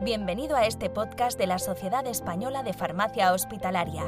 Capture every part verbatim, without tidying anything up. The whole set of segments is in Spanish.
Bienvenido a este podcast de la Sociedad Española de Farmacia Hospitalaria.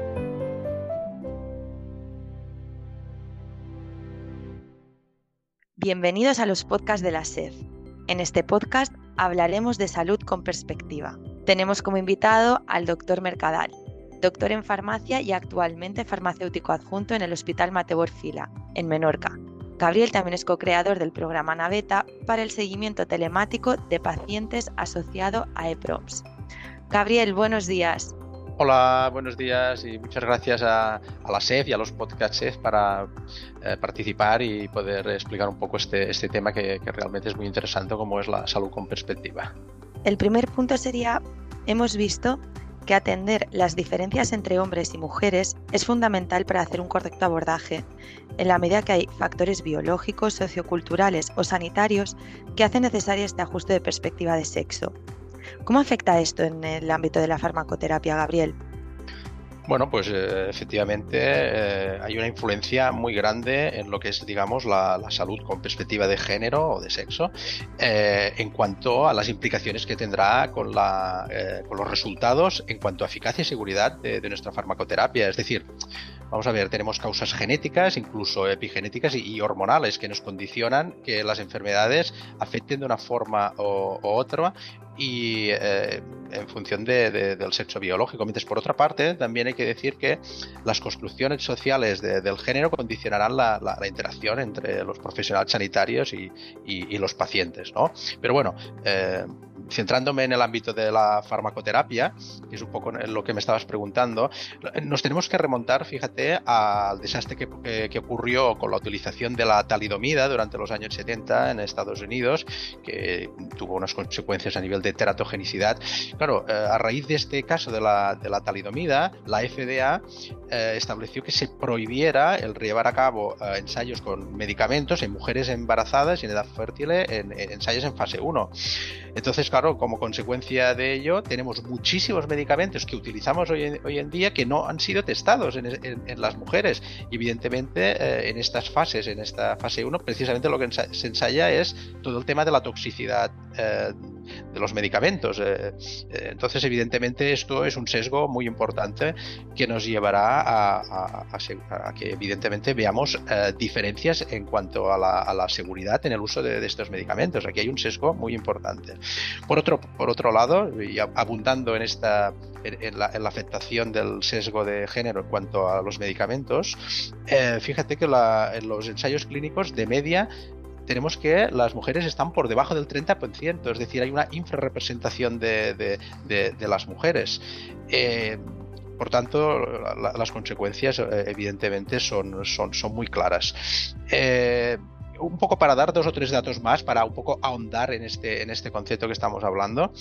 Bienvenidos a los podcasts de la S E F. En este podcast hablaremos de salud con perspectiva. Tenemos como invitado al doctor Mercadal, doctor en farmacia y actualmente farmacéutico adjunto en el Hospital Mateu Orfila, en Menorca. Gabriel también es co-creador del programa Naveta para el seguimiento telemático de pacientes asociado a E P R O M S. Gabriel, buenos días. Hola, buenos días y muchas gracias a, a la S E F y a los podcasts S E F para eh, participar y poder explicar un poco este, este tema que, que realmente es muy interesante, como es la salud con perspectiva. El primer punto sería, hemos visto que atender las diferencias entre hombres y mujeres es fundamental para hacer un correcto abordaje, en la medida que hay factores biológicos, socioculturales o sanitarios que hacen necesario este ajuste de perspectiva de sexo. ¿Cómo afecta esto en el ámbito de la farmacoterapia, Gabriel? Bueno, pues eh, efectivamente eh, hay una influencia muy grande en lo que es, digamos, la, la salud con perspectiva de género o de sexo eh, en cuanto a las implicaciones que tendrá con, la, eh, con los resultados en cuanto a eficacia y seguridad de, de nuestra farmacoterapia. Es decir, vamos a ver, tenemos causas genéticas, incluso epigenéticas y, y hormonales que nos condicionan que las enfermedades afecten de una forma o, o otra y eh, en función de, de, del sexo biológico. Mientras por otra parte también hay que decir que las construcciones sociales de, del género condicionarán la, la, la interacción entre los profesionales sanitarios y, y, y los pacientes, ¿no? Pero bueno, eh, centrándome en el ámbito de la farmacoterapia, que es un poco lo que me estabas preguntando, nos tenemos que remontar, fíjate, al desastre que, que, que ocurrió con la utilización de la talidomida durante los años setenta en Estados Unidos, que tuvo unas consecuencias a nivel de teratogenicidad. Claro, eh, a raíz de este caso de la, de la talidomida, la F D A eh, estableció que se prohibiera el llevar a cabo eh, ensayos con medicamentos en mujeres embarazadas y en edad fértil en, en ensayos en fase uno. Entonces, claro, como consecuencia de ello, tenemos muchísimos medicamentos que utilizamos hoy en, hoy en día que no han sido testados en, en, en las mujeres. Y evidentemente, eh, en estas fases, en esta fase uno, precisamente lo que ensa- se ensaya es todo el tema de la toxicidad eh, de los medicamentos. Eh, eh, entonces, evidentemente, esto es un sesgo muy importante que nos llevará a, a, a, a que, evidentemente, veamos eh, diferencias en cuanto a la, a la seguridad en el uso de, de estos medicamentos. Aquí hay un sesgo muy importante. Por otro, por otro lado, y abundando en esta en, en, la, en la afectación del sesgo de género en cuanto a los medicamentos, eh, fíjate que la, en los ensayos clínicos de media tenemos que las mujeres están por debajo del treinta por ciento, es decir, hay una infrarrepresentación de, de, de, de las mujeres. Eh, por tanto, la, las consecuencias eh, evidentemente son, son, son muy claras. Eh, un poco para dar dos o tres datos más, para un poco ahondar en este, en este concepto que estamos hablando.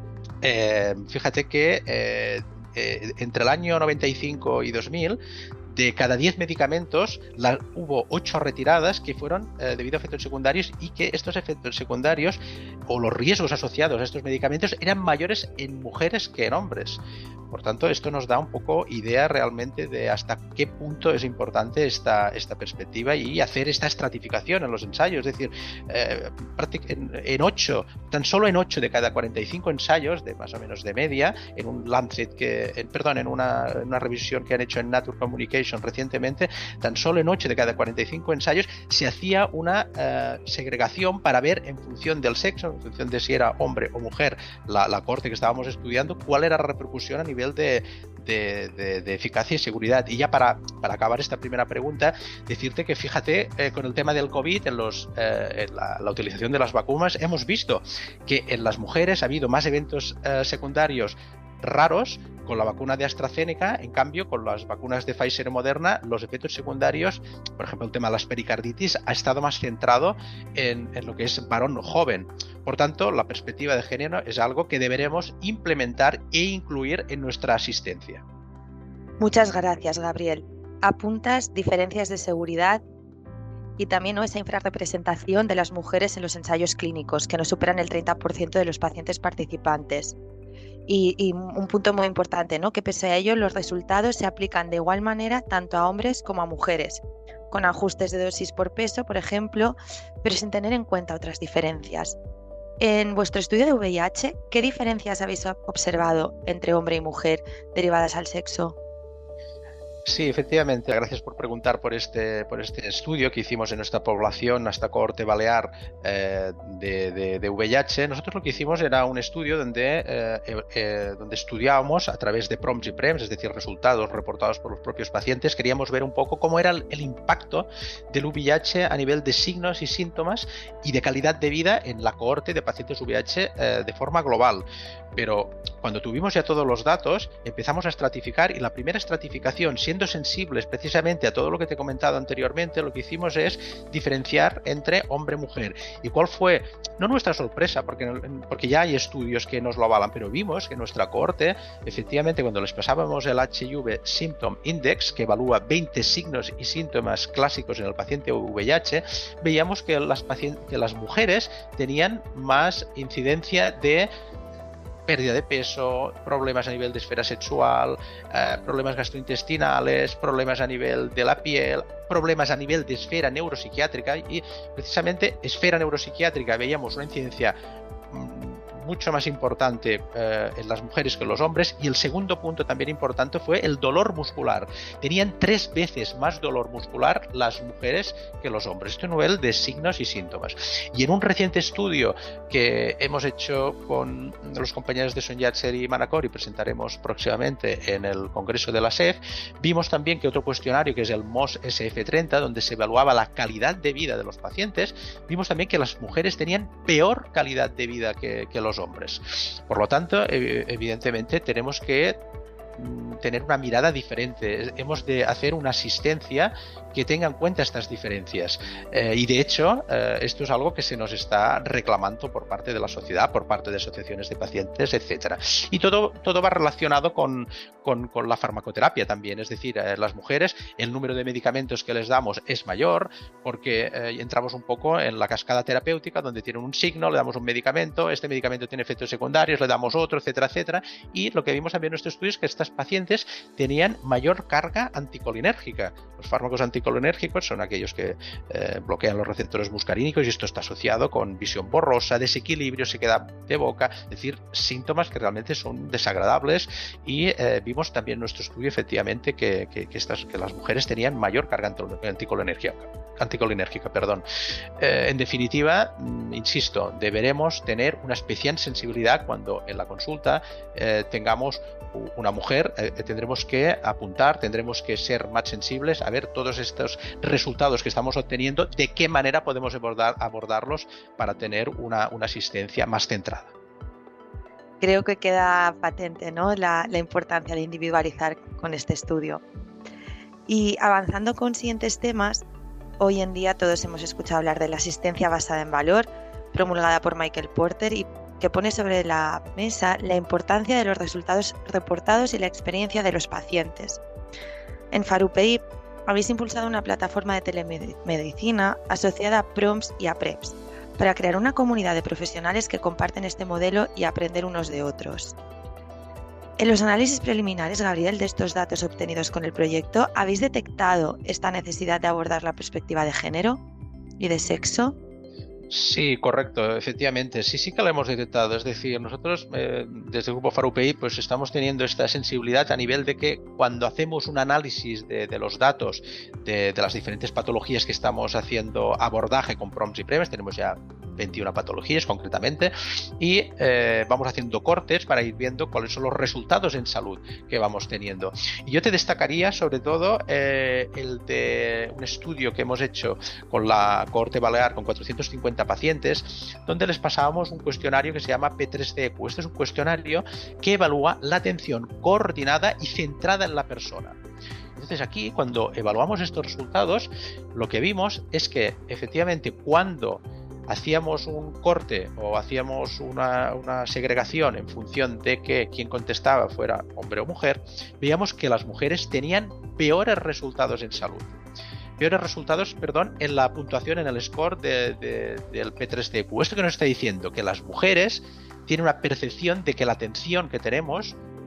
Eh, fíjate que eh, eh, entre el año noventa y cinco y dos mil, de cada diez medicamentos la, hubo ocho retiradas que fueron eh, debido a efectos secundarios, y que estos efectos secundarios o los riesgos asociados a estos medicamentos eran mayores en mujeres que en hombres. Por tanto, esto nos da un poco idea realmente de hasta qué punto es importante esta, esta perspectiva y hacer esta estratificación en los ensayos. Es decir, eh, en, en ocho, tan solo en ocho de cada cuarenta y cinco ensayos, de más o menos de media, en un Lancet que, en, perdón, en una, en una revisión que han hecho en Nature Communication recientemente, tan solo en ocho de cada cuarenta y cinco ensayos se hacía una uh, segregación para ver en función del sexo, en función de si era hombre o mujer la, la cohorte que estábamos estudiando, cuál era la repercusión a nivel de, de, de, de eficacia y seguridad. Y ya para, para acabar esta primera pregunta, decirte que fíjate, eh, con el tema del COVID, en, los, eh, en la, la utilización de las vacunas, hemos visto que en las mujeres ha habido más eventos eh, secundarios raros con la vacuna de AstraZeneca. En cambio, con las vacunas de Pfizer y Moderna, los efectos secundarios, por ejemplo el tema de las pericarditis, ha estado más centrado en, en lo que es varón joven. Por tanto, la perspectiva de género es algo que deberemos implementar e incluir en nuestra asistencia. Muchas gracias, Gabriel. Apuntas diferencias de seguridad y también, ¿no?, esa infrarrepresentación de las mujeres en los ensayos clínicos, que no superan el treinta por ciento de los pacientes participantes. Y, y un punto muy importante, ¿no?, que pese a ello los resultados se aplican de igual manera tanto a hombres como a mujeres, con ajustes de dosis por peso, por ejemplo, pero sin tener en cuenta otras diferencias. En vuestro estudio de V I H, ¿qué diferencias habéis observado entre hombre y mujer derivadas al sexo? Sí, efectivamente. Gracias por preguntar por este, por este estudio que hicimos en nuestra población, esta cohorte balear eh, de, de, de V I H. Nosotros lo que hicimos era un estudio donde, eh, eh, donde estudiábamos a través de PROMS y PREMS, es decir, resultados reportados por los propios pacientes. Queríamos ver un poco cómo era el, el impacto del V I H a nivel de signos y síntomas y de calidad de vida en la cohorte de pacientes V I H eh, de forma global. Pero cuando tuvimos ya todos los datos, empezamos a estratificar, y la primera estratificación, siendo sensibles precisamente a todo lo que te he comentado anteriormente, lo que hicimos es diferenciar entre hombre y mujer. ¿Y cuál fue? No nuestra sorpresa, porque, porque ya hay estudios que nos lo avalan, pero vimos que nuestra cohorte, efectivamente, cuando les pasábamos el H I V Symptom Index, que evalúa veinte signos y síntomas clásicos en el paciente V I H, veíamos que las, pacientes, que las mujeres tenían más incidencia de pérdida de peso, problemas a nivel de esfera sexual, eh, problemas gastrointestinales, problemas a nivel de la piel, problemas a nivel de esfera neuropsiquiátrica, y precisamente esfera neuropsiquiátrica veíamos una incidencia mmm, mucho más importante eh, en las mujeres que en los hombres. Y el segundo punto también importante fue el dolor muscular. Tenían tres veces más dolor muscular las mujeres que los hombres. Esto a nivel de signos y síntomas. Y en un reciente estudio que hemos hecho con los compañeros de Sonjatser y Manacor y presentaremos próximamente en el Congreso de la S E F, vimos también que otro cuestionario, que es el M O S S F treinta, donde se evaluaba la calidad de vida de los pacientes, vimos también que las mujeres tenían peor calidad de vida que, que los hombres. Por lo tanto, evidentemente tenemos que tener una mirada diferente. Hemos de hacer una asistencia que tenga en cuenta estas diferencias. Eh, y de hecho, eh, esto es algo que se nos está reclamando por parte de la sociedad, por parte de asociaciones de pacientes, etcétera. Y todo, todo va relacionado con, con, con la farmacoterapia también. Es decir, eh, las mujeres, el número de medicamentos que les damos es mayor, porque eh, entramos un poco en la cascada terapéutica, donde tienen un signo, le damos un medicamento, este medicamento tiene efectos secundarios, le damos otro, etcétera, etcétera. Y lo que vimos también en nuestro estudio es que estas pacientes tenían mayor carga anticolinérgica. Los fármacos anticolinérgicos son aquellos que eh, bloquean los receptores muscarínicos, y esto está asociado con visión borrosa, desequilibrio, sequedad de boca, es decir, síntomas que realmente son desagradables. Y eh, vimos también en nuestro estudio efectivamente que, que, que, estas, que las mujeres tenían mayor carga anticolinérgica. anticolinérgica perdón. Eh, en definitiva, insisto, deberemos tener una especial sensibilidad cuando en la consulta eh, tengamos una mujer, eh, tendremos que apuntar, tendremos que ser más sensibles a ver todos estos resultados que estamos obteniendo, de qué manera podemos abordar, abordarlos para tener una, una asistencia más centrada. Creo que queda patente, ¿no?, la, la importancia de individualizar con este estudio. Y avanzando con siguientes temas, hoy en día todos hemos escuchado hablar de la asistencia basada en valor, promulgada por Michael Porter, y que pone sobre la mesa la importancia de los resultados reportados y la experiencia de los pacientes. En Farupei habéis impulsado una plataforma de telemedicina asociada a PROMS y a PREMS para crear una comunidad de profesionales que comparten este modelo y aprender unos de otros. En los análisis preliminares, Gabriel, de estos datos obtenidos con el proyecto, ¿habéis detectado esta necesidad de abordar la perspectiva de género y de sexo? Sí, correcto, efectivamente, sí, sí que lo hemos detectado. Es decir, nosotros eh, desde el Grupo Farupei pues estamos teniendo esta sensibilidad a nivel de que cuando hacemos un análisis de, de los datos de, de las diferentes patologías que estamos haciendo abordaje con PROMS y PREMS, tenemos ya veintiuna patologías concretamente, y eh, vamos haciendo cortes para ir viendo cuáles son los resultados en salud que vamos teniendo. Y yo te destacaría sobre todo eh, el de un estudio que hemos hecho con la cohorte balear con cuatrocientos cincuenta pacientes, donde les pasábamos un cuestionario que se llama P tres C E Q. Este es un cuestionario que evalúa la atención coordinada y centrada en la persona. Entonces aquí, cuando evaluamos estos resultados, lo que vimos es que efectivamente cuando hacíamos un corte o hacíamos una, una segregación en función de que quien contestaba fuera hombre o mujer, veíamos que las mujeres tenían peores resultados en salud. Peores resultados, perdón, en la puntuación, en el score de, de, del P tres C E Q. Esto que nos está diciendo que las mujeres tienen una percepción de que la atención que tenemos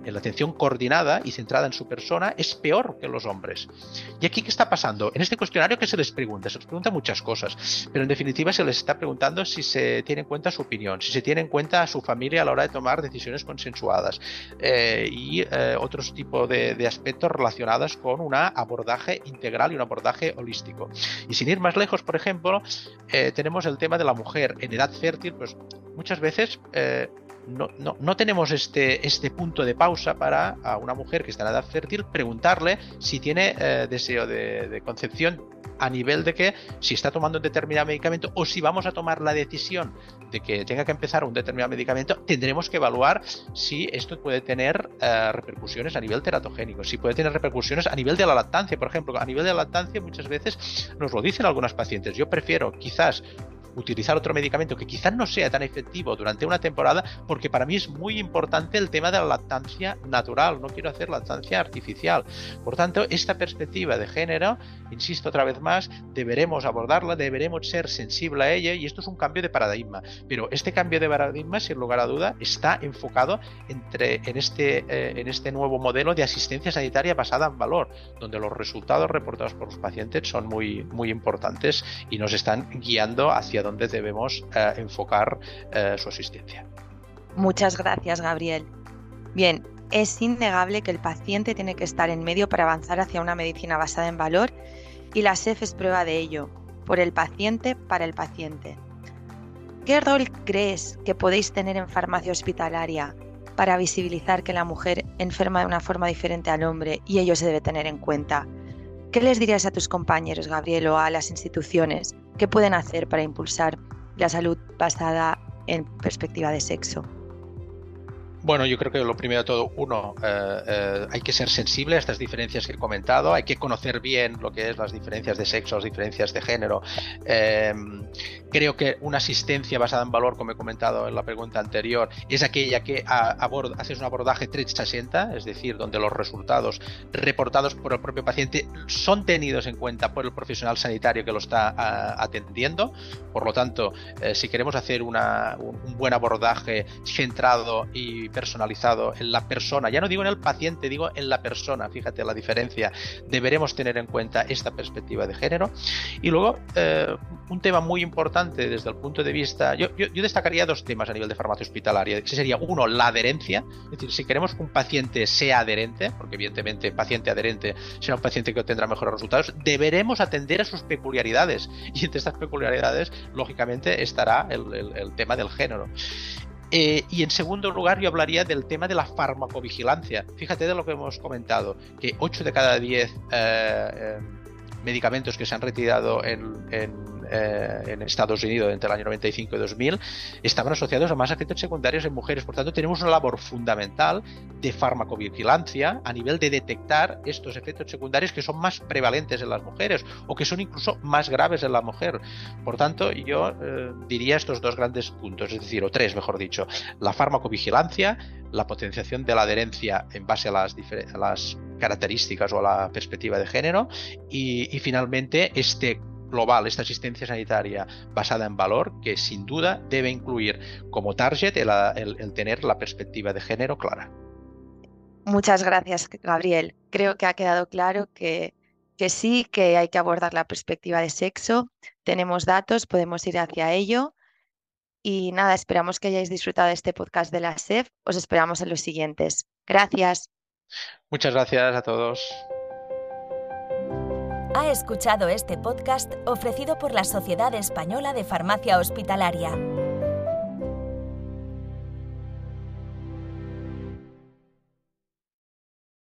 en la atención coordinada y centrada en su persona es peor que los hombres. ¿Y aquí qué está pasando? En este cuestionario, ¿qué se les pregunta? Se les pregunta muchas cosas, pero en definitiva se les está preguntando si se tiene en cuenta su opinión, si se tiene en cuenta a su familia a la hora de tomar decisiones consensuadas eh, y eh, otros tipos de, de aspectos relacionados con un abordaje integral y un abordaje holístico. Y sin ir más lejos, por ejemplo, eh, tenemos el tema de la mujer en edad fértil. Pues muchas veces eh, No, no, no tenemos este, este punto de pausa para a una mujer que está en edad fértil preguntarle si tiene eh, deseo de, de concepción, a nivel de que si está tomando un determinado medicamento o si vamos a tomar la decisión de que tenga que empezar un determinado medicamento, tendremos que evaluar si esto puede tener eh, repercusiones a nivel teratogénico, si puede tener repercusiones a nivel de la lactancia. Por ejemplo, a nivel de la lactancia muchas veces nos lo dicen algunas pacientes: yo prefiero quizás utilizar otro medicamento que quizás no sea tan efectivo durante una temporada, porque para mí es muy importante el tema de la lactancia natural, no quiero hacer lactancia artificial. Por tanto, esta perspectiva de género, insisto otra vez más, deberemos abordarla, deberemos ser sensibles a ella, y esto es un cambio de paradigma. Pero este cambio de paradigma, sin lugar a duda, está enfocado entre, en, este, eh, en este nuevo modelo de asistencia sanitaria basada en valor, donde los resultados reportados por los pacientes son muy, muy importantes y nos están guiando hacia dónde debemos eh, enfocar eh, su asistencia. Muchas gracias, Gabriel. Bien, es innegable que el paciente tiene que estar en medio para avanzar hacia una medicina basada en valor, y la S E F es prueba de ello, por el paciente, para el paciente. ¿Qué rol crees que podéis tener en farmacia hospitalaria para visibilizar que la mujer enferma de una forma diferente al hombre y ello se debe tener en cuenta? ¿Qué les dirías a tus compañeros, Gabriel, o a las instituciones? ¿Qué pueden hacer para impulsar la salud basada en perspectiva de sexo? Bueno, yo creo que lo primero de todo, uno, eh, eh, hay que ser sensible a estas diferencias que he comentado, hay que conocer bien lo que es las diferencias de sexo, las diferencias de género. Eh, creo que una asistencia basada en valor, como he comentado en la pregunta anterior, es aquella que aborda, haces un abordaje trescientos sesenta, es decir, donde los resultados reportados por el propio paciente son tenidos en cuenta por el profesional sanitario que lo está a, atendiendo. Por lo tanto, eh, si queremos hacer una, un, un buen abordaje centrado y personalizado en la persona, ya no digo en el paciente, digo en la persona, fíjate la diferencia, deberemos tener en cuenta esta perspectiva de género. Y luego, eh, un tema muy importante desde el punto de vista, yo, yo, yo destacaría dos temas a nivel de farmacia hospitalaria, que sería uno, la adherencia, es decir, si queremos que un paciente sea adherente, porque evidentemente paciente adherente será un paciente que obtendrá mejores resultados, deberemos atender a sus peculiaridades, y entre estas peculiaridades, lógicamente, estará el, el, el tema del género. Eh, y en segundo lugar, yo hablaría del tema de la farmacovigilancia. Fíjate de lo que hemos comentado, que ocho de cada diez eh, eh, medicamentos que se han retirado en, en, eh, en Estados Unidos entre el año noventa y cinco y dos mil estaban asociados a más efectos secundarios en mujeres. Por tanto, tenemos una labor fundamental de farmacovigilancia a nivel de detectar estos efectos secundarios que son más prevalentes en las mujeres o que son incluso más graves en la mujer. Por tanto, yo eh, diría estos dos grandes puntos, es decir, o tres, mejor dicho: la farmacovigilancia, la potenciación de la adherencia en base a las, a las características o a la perspectiva de género, y, y finalmente este global, esta asistencia sanitaria basada en valor, que sin duda debe incluir como target el, el, el tener la perspectiva de género clara. Muchas gracias, Gabriel. Creo que ha quedado claro que, que sí, que hay que abordar la perspectiva de sexo. Tenemos datos, podemos ir hacia ello. Y nada, esperamos que hayáis disfrutado de este podcast de la S E F. Os esperamos en los siguientes. Gracias. Muchas gracias a todos. Ha escuchado este podcast ofrecido por la Sociedad Española de Farmacia Hospitalaria.